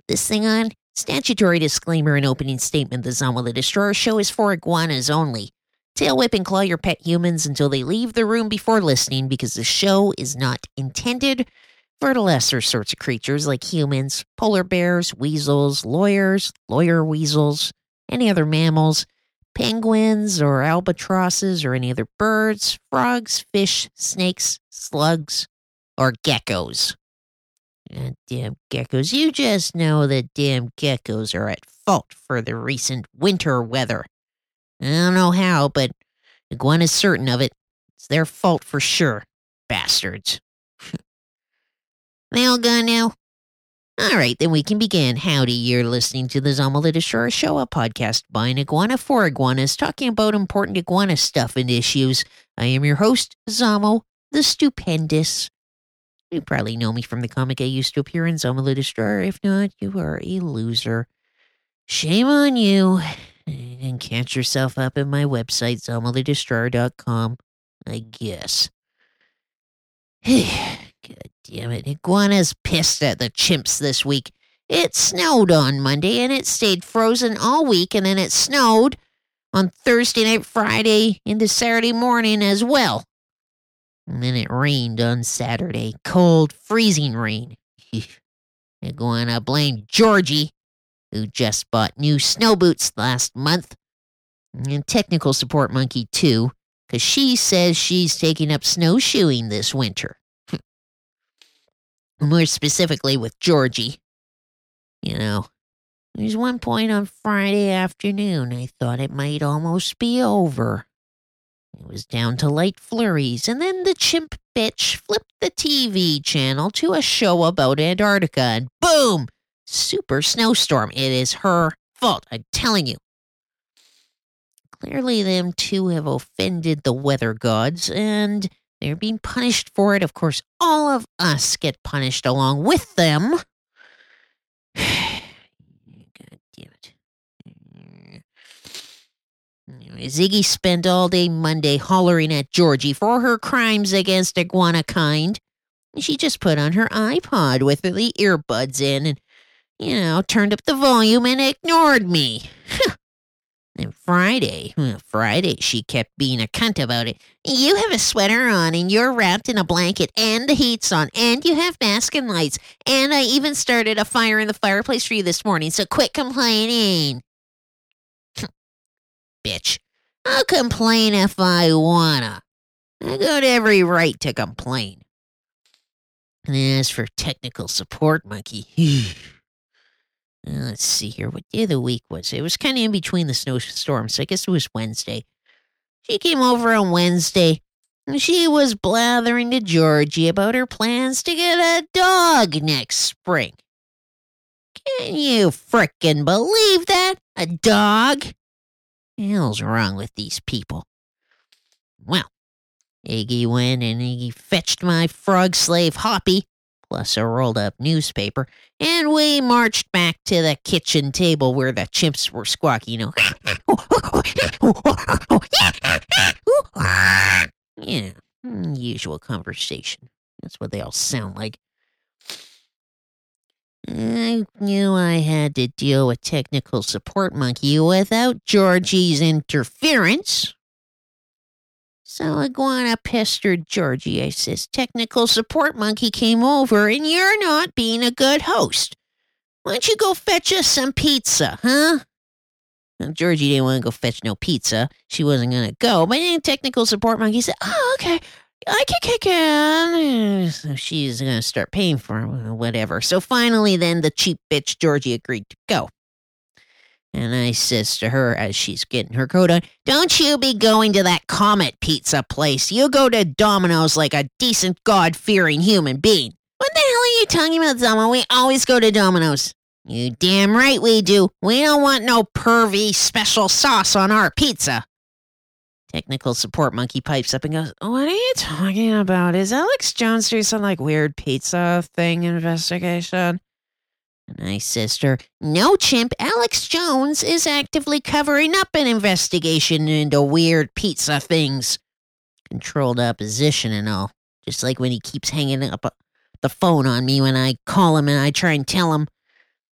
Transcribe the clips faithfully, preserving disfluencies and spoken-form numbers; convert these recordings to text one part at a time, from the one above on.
this thing on? Statutory disclaimer and opening statement. The Zama the Destroyer show is for iguanas only. Tail whip and claw your pet humans until they leave the room before listening, because the show is not intended for the lesser sorts of creatures like humans, polar bears, weasels, lawyers, lawyer weasels, any other mammals, penguins or albatrosses or any other birds, frogs, fish, snakes, slugs, or geckos. Uh, damn geckos. You just know that damn geckos are at fault for the recent winter weather. I don't know how, but iguana's certain of it. It's their fault for sure. Bastards. They all gone now? Alright, then we can begin. Howdy, you're listening to the Zama the Destroyer show, a podcast by an iguana for iguanas, talking about important iguana stuff and issues. I am your host, Zamo, the Stupendous. You probably know me from the comic I used to appear in, Zama the Destroyer. If not, you are a loser. Shame on you. And catch yourself up at my website, zama the destroyer dot com, I guess. God damn it. Iguana's pissed at the chimps this week. It snowed on Monday, and it stayed frozen all week, and then it snowed on Thursday night, Friday, into Saturday morning as well. And then it rained on Saturday. Cold, freezing rain. Iguana blamed Georgie, who just bought new snow boots last month. And technical support monkey, too, because she says she's taking up snowshoeing this winter. More specifically with Georgie. You know, there's one point on Friday afternoon I thought it might almost be over. It was down to light flurries, and then the chimp bitch flipped the T V channel to a show about Antarctica, and boom! Super snowstorm. It is her fault, I'm telling you. Clearly, them two have offended the weather gods, and they're being punished for it. Of course, all of us get punished along with them. God damn it. Ziggy spent all day Monday hollering at Georgie for her crimes against iguana kind. She just put on her iPod with the earbuds in and, you know, turned up the volume and ignored me. And Friday, well, Friday, she kept being a cunt about it. You have a sweater on, and you're wrapped in a blanket, and the heat's on, and you have mask and lights, and I even started a fire in the fireplace for you this morning, so quit complaining. Bitch, I'll complain if I wanna. I got every right to complain. And as for technical support, monkey... Uh, let's see here. What day of the week was it? It was kind of in between the snowstorms, so I guess it was Wednesday. She came over on Wednesday, and she was blathering to Georgie about her plans to get a dog next spring. Can you frickin' believe that? A dog? What the hell's wrong with these people? Well, Iggy went and Iggy fetched my frog slave Hoppy, plus a rolled-up newspaper, and we marched back to the kitchen table where the chimps were squawking, you know. Yeah, usual conversation. That's what they all sound like. I knew I had to deal with technical support monkey without Georgie's interference. So Iguana pestered Georgie. I says, technical support monkey came over and you're not being a good host. Why don't you go fetch us some pizza, huh? Well, Georgie didn't want to go fetch no pizza. She wasn't going to go. But then technical support monkey said, oh, okay, I can kick in. So she's going to start paying for it, whatever. So finally then the cheap bitch Georgie agreed to go. And I says to her as she's getting her coat on, don't you be going to that Comet pizza place. You go to Domino's like a decent God-fearing human being. What the hell are you talking about, Zama? We always go to Domino's. You damn right we do. We don't want no pervy special sauce on our pizza. Technical support monkey pipes up and goes, what are you talking about? Is Alex Jones doing some like weird pizza thing investigation? And I says to her, no, chimp, Alex Jones is actively covering up an investigation into weird pizza things. Controlled opposition and all. Just like when he keeps hanging up the phone on me when I call him and I try and tell him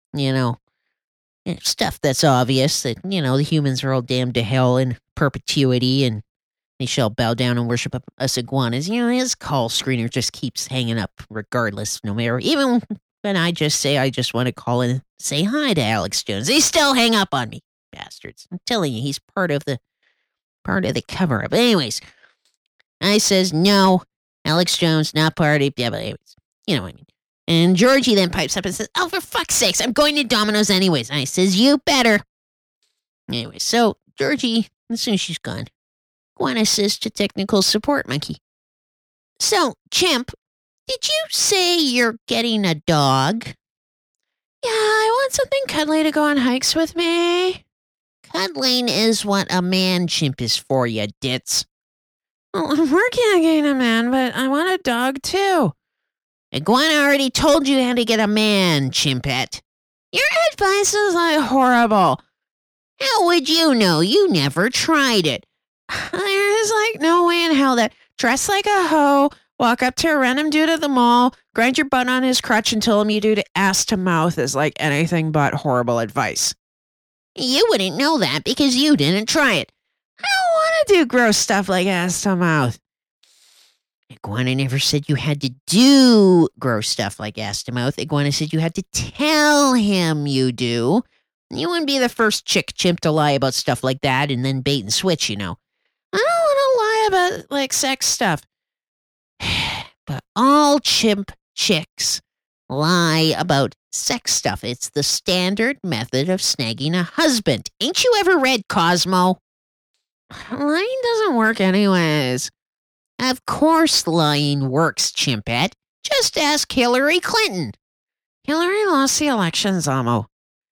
You know, stuff that's obvious that, you know, the humans are all damned to hell in perpetuity and they shall bow down and worship us iguanas. You know, his call screener just keeps hanging up regardless, no matter, even when I just say I just want to call and say hi to Alex Jones. They still hang up on me, bastards. I'm telling you, he's part of the, part of the cover-up. Anyways, I says, no, Alex Jones, not part of, yeah, but anyways, you know what I mean. And Georgie then pipes up and says, oh, for fuck's sakes, I'm going to Domino's anyways. And I says, you better. Anyway, so Georgie, as soon as she's gone, Iguana says to technical support monkey, so, Chimp, did you say you're getting a dog? Yeah, I want something cuddly to go on hikes with me. Cuddling is what a man chimp is for, you ditz. Well, I'm working on getting a man, but I want a dog too. Iguana already told you how to get a man, Chimpette. Your advice is like horrible. How would you know? You never tried it. There's like no way in hell that dress like a hoe, walk up to a random dude at the mall, grind your butt on his crutch and tell him you do to ass to mouth is like anything but horrible advice. You wouldn't know that because you didn't try it. I don't want to do gross stuff like ass to mouth. Iguana never said you had to do gross stuff like ass to mouth. Iguana said you had to tell him you do. You wouldn't be the first chick chimp to lie about stuff like that and then bait and switch, you know. I don't want to lie about, like, sex stuff. But all chimp chicks lie about sex stuff. It's the standard method of snagging a husband. Ain't you ever read Cosmo? Lying doesn't work anyways. Of course lying works, Chimpette. Just ask Hillary Clinton. Hillary lost the election, Zamo.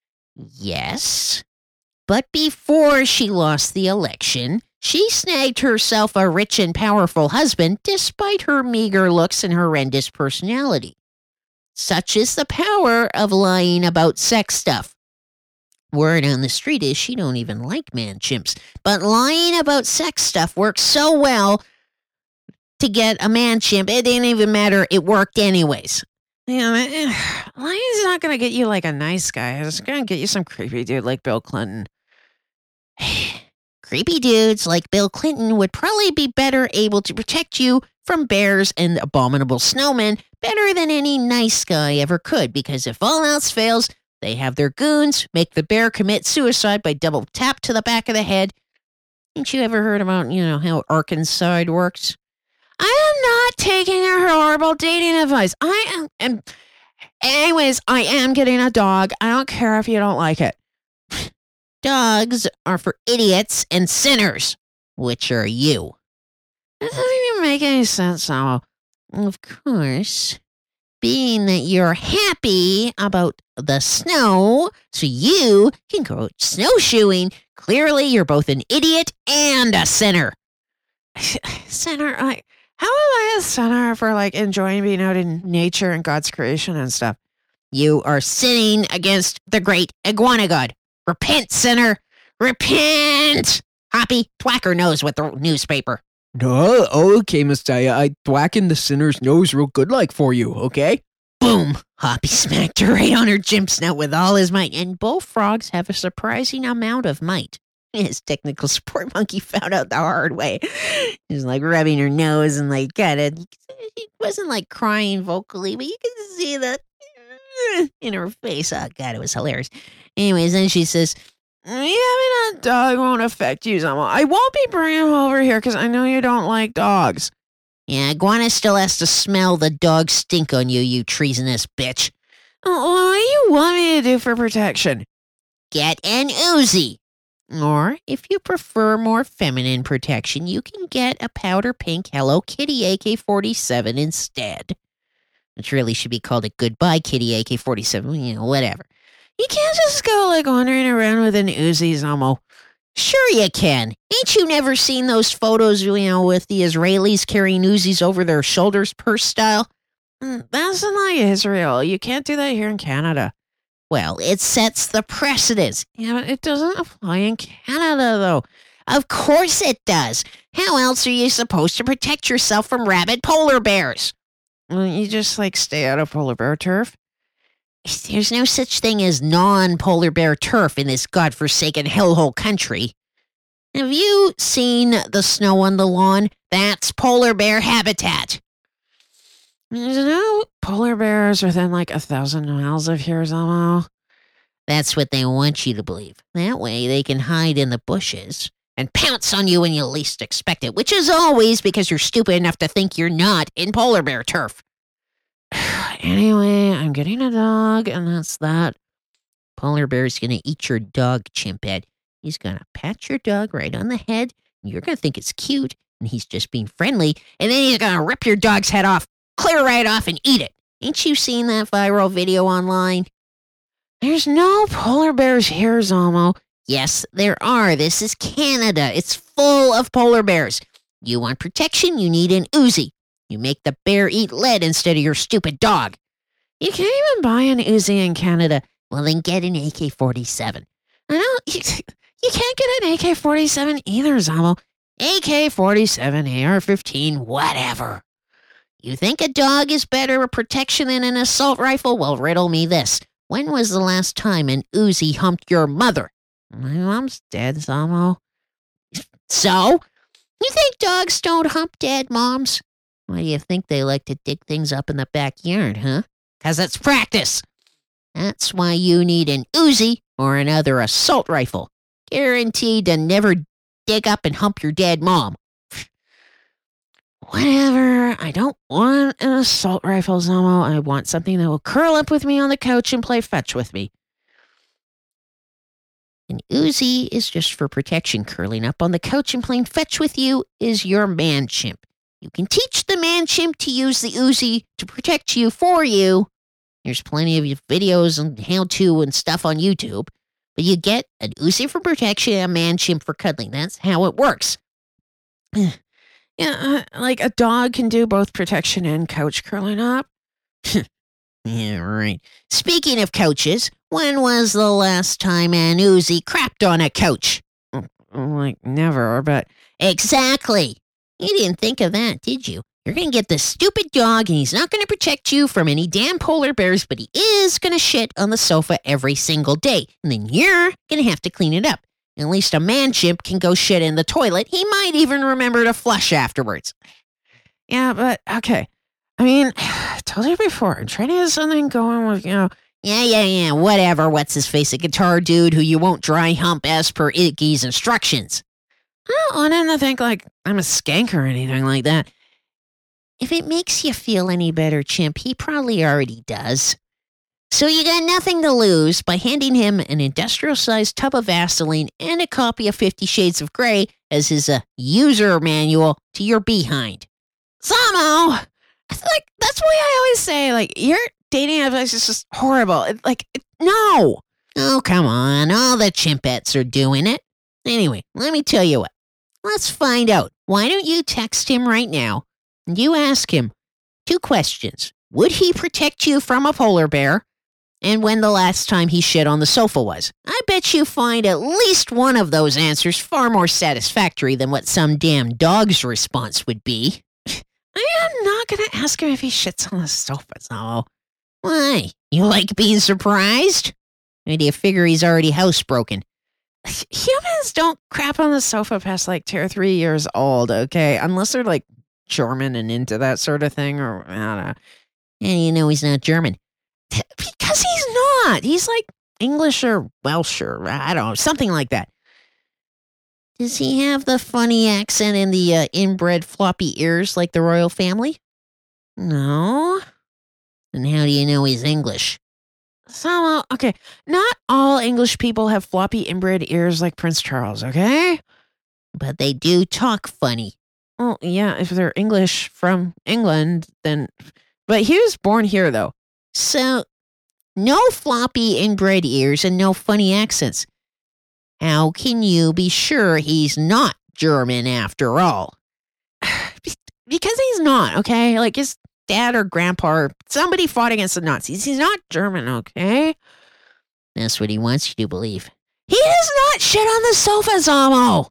Yes, but before she lost the election, she snagged herself a rich and powerful husband despite her meager looks and horrendous personality. Such is the power of lying about sex stuff. Word on the street is she don't even like man chimps, but lying about sex stuff works so well to get a man chimp, it didn't even matter, it worked anyways. Yeah, lying's not going to get you like a nice guy. It's going to get you some creepy dude like Bill Clinton. Creepy dudes like Bill Clinton would probably be better able to protect you from bears and abominable snowmen better than any nice guy ever could, because if all else fails, they have their goons make the bear commit suicide by double tap to the back of the head. Ain't you ever heard about, you know, how Arkansas works? I am not taking your horrible dating advice. I am, am, anyways, I am getting a dog. I don't care if you don't like it. Dogs are for idiots and sinners, which are you. That doesn't even make any sense, Samo. Of course, being that you're happy about the snow, so you can go snowshoeing, clearly you're both an idiot and a sinner. Sinner, I... How am I a sinner for, like, enjoying being out in nature and God's creation and stuff? You are sinning against the great iguana god. Repent, sinner. Repent! Hoppy, Thwacker knows with the newspaper. No, okay, Messiah. I thwacking the sinner's nose real good like for you, okay? Boom! Hoppy smacked her right on her chimp snout with all his might, and both frogs have a surprising amount of might. His technical support monkey found out the hard way. He was like rubbing her nose and like got it. He wasn't like crying vocally, but you could see the in her face. Oh God, it was hilarious. Anyways, then she says, "Yeah, I mean, a dog won't affect you, Zama. I won't be bringing him over here because I know you don't like dogs." Yeah, Iguana still has to smell the dog stink on you, you treasonous bitch. What do you want me to do for protection? Get an Uzi. Or, if you prefer more feminine protection, you can get a powder pink Hello Kitty A K forty-seven instead. Which really should be called a Goodbye Kitty A K forty-seven, you know, whatever. You can't just go, like, wandering around with an Uzi, Zomo. Sure you can. Ain't you never seen those photos, you know, with the Israelis carrying Uzis over their shoulders, purse style? Mm, that's in, like, Israel. You can't do that here in Canada. Well, it sets the precedence. Yeah, but it doesn't apply in Canada, though. Of course it does. How else are you supposed to protect yourself from rabid polar bears? Well, you just, like, stay out of polar bear turf? There's no such thing as non-polar bear turf in this godforsaken hellhole country. Have you seen the snow on the lawn? That's polar bear habitat. There's no polar bears within like a thousand miles of here, Zamo. That's what they want you to believe. That way they can hide in the bushes and pounce on you when you least expect it, which is always because you're stupid enough to think you're not in polar bear turf. Anyway, I'm getting a dog, and that's that. Polar bear's gonna eat your dog, Chimpette. He's gonna pat your dog right on the head, and you're gonna think it's cute, and he's just being friendly, and then he's gonna rip your dog's head off, clear right off, and eat it. Ain't you seen that viral video online? There's no polar bears here, Zamo. Yes, there are. This is Canada. It's full of polar bears. You want protection, you need an Uzi. You make the bear eat lead instead of your stupid dog. You can't even buy an Uzi in Canada. Well, then get an A K forty-seven. I know. You, you can't get an A K forty-seven either, Zamo. A K forty-seven, A R fifteen, whatever. You think a dog is better at protection than an assault rifle? Well, riddle me this. When was the last time an Uzi humped your mother? My mom's dead, Zamo. So? You think dogs don't hump dead moms? Why do you think they like to dig things up in the backyard, huh? 'Cause it's practice. That's why you need an Uzi or another assault rifle. Guaranteed to never dig up and hump your dead mom. Whatever. I don't want an assault rifle, Zamo. I want something that will curl up with me on the couch and play fetch with me. An Uzi is just for protection. Curling up on the couch and playing fetch with you is your man chimp. You can teach the man chimp to use the Uzi to protect you for you. There's plenty of videos and how-to and stuff on YouTube. But you get an Uzi for protection and a man chimp for cuddling. That's how it works. Yeah, uh, like a dog can do both protection and couch curling up. Yeah, right. Speaking of couches, when was the last time an Uzi crapped on a couch? Like, never, but... Exactly. You didn't think of that, did you? You're going to get this stupid dog, and he's not going to protect you from any damn polar bears, but he is going to shit on the sofa every single day. And then you're going to have to clean it up. At least a man chimp can go shit in the toilet. He might even remember to flush afterwards. Yeah, but, okay. I mean, I told you before, I'm trying to get something going with, you know... Yeah, yeah, yeah, whatever. What's his face? A guitar dude who you won't dry hump as per Iggy's instructions. I don't want him to think, like, I'm a skank or anything like that. If it makes you feel any better, Chimp, he probably already does. So you got nothing to lose by handing him an industrial-sized tub of Vaseline and a copy of Fifty Shades of Grey as his uh, user manual to your behind. Zamo! Like, that's why I always say, like, your dating advice is just horrible. It, like, it, no! Oh, come on. All the chimpettes are doing it. Anyway, let me tell you what. Let's find out. Why don't you text him right now? And you ask him two questions. Would he protect you from a polar bear? And when the last time he shit on the sofa was. I bet you find at least one of those answers far more satisfactory than what some damn dog's response would be. I am not going to ask him if he shits on the sofa, no. Why? You like being surprised? Or do you figure he's already housebroken? Humans don't crap on the sofa past like two or three years old, okay? Unless they're like German and into that sort of thing, or I don't know. And you know he's not German. Because he's not. He's like English or Welsh or I don't know, something like that. Does he have the funny accent and the uh, inbred floppy ears like the royal family? No. Then how do you know he's English? Some, okay, not all English people have floppy inbred ears like Prince Charles, okay? But they do talk funny. Well, yeah, if they're English from England, then... But he was born here, though. So, no floppy inbred ears and no funny accents. How can you be sure he's not German after all? Because he's not, okay? Like, his dad or grandpa or somebody fought against the Nazis. He's not German, okay? That's what he wants you to believe. He does not shit on the sofa, Zamo!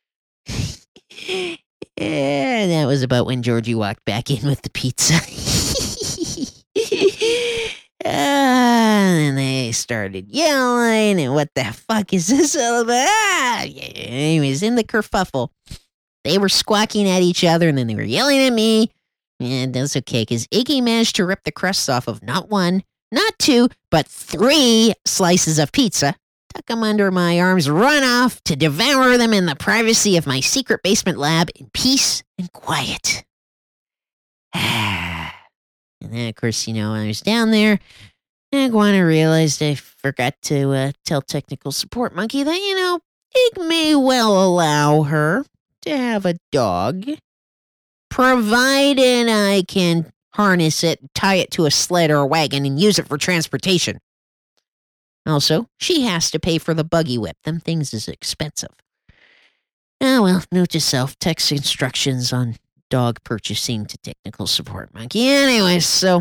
Yeah, that was about when Georgie walked back in with the pizza. and they started yelling, and what the fuck is this all about? Ah, yeah. Anyways, in the kerfuffle, they were squawking at each other, and then they were yelling at me. And that's okay, because Iggy managed to rip the crusts off of not one, not two, but three slices of pizza, tuck them under my arms, run off to devour them in the privacy of my secret basement lab in peace and quiet. And then, of course, you know, when I was down there, Iguana realized I forgot to uh, tell Technical Support Monkey that, you know, Ig may well allow her to have a dog, provided I can harness it, tie it to a sled or a wagon, and use it for transportation. Also, she has to pay for the buggy whip. Them things is expensive. Ah, well, note to self, text instructions on dog purchasing to Technical Support Monkey. Anyway, so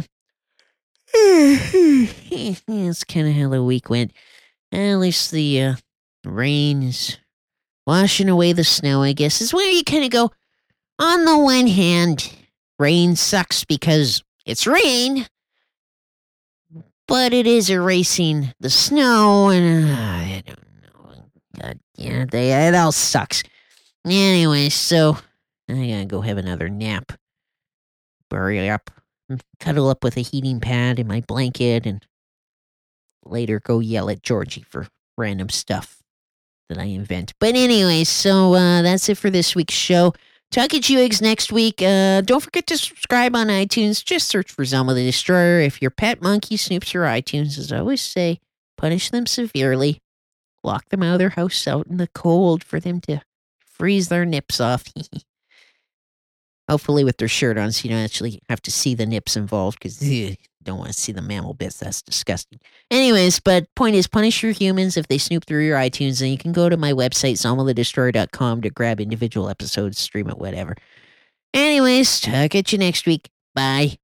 that's kind of how the week went. At least the uh, rain is washing away the snow, I guess, is where you kind of go, on the one hand, rain sucks because it's rain, but it is erasing the snow, and uh, I don't know. God, yeah, they, it all sucks. Anyway, so I gotta go have another nap. Bury up, cuddle up with a heating pad in my blanket, and later go yell at Georgie for random stuff that I invent. But anyway, so uh, that's it for this week's show. Talk at you eggs next week. Uh, don't forget to subscribe on iTunes. Just search for Zelma the Destroyer. If your pet monkey snoops your iTunes, as I always say, punish them severely. Lock them out of their house out in the cold for them to freeze their nips off. Hopefully with their shirt on, so you don't actually have to see the nips involved, because you don't want to see the mammal bits. That's disgusting. Anyways, but point is, punish your humans if they snoop through your iTunes, and you can go to my website, zelma the destroyer dot com, to grab individual episodes, stream it, whatever. Anyways, talk at you next week. Bye.